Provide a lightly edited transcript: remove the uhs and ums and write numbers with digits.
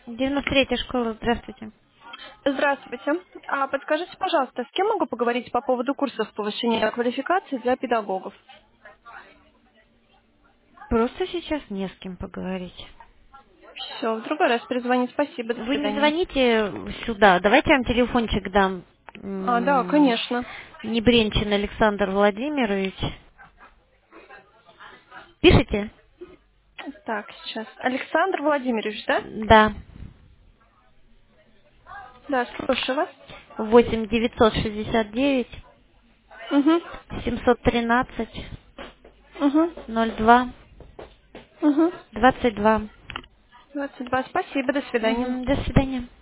93-я школа, здравствуйте. Здравствуйте. Подскажите, пожалуйста, с кем могу поговорить по поводу курсов повышения квалификации для педагогов? Просто сейчас не с кем поговорить. Все, в другой раз перезвонить. Спасибо, до Вы не свидания. звоните сюда. Давайте я вам телефончик дам. Да, конечно. Небренчин Александр Владимирович. Пишите? Так, сейчас. Александр Владимирович, да? Да. Да, слушаю вас. 8 969 Угу, 713 угу, 02 угу. 22. 22. Спасибо, до свидания. До свидания.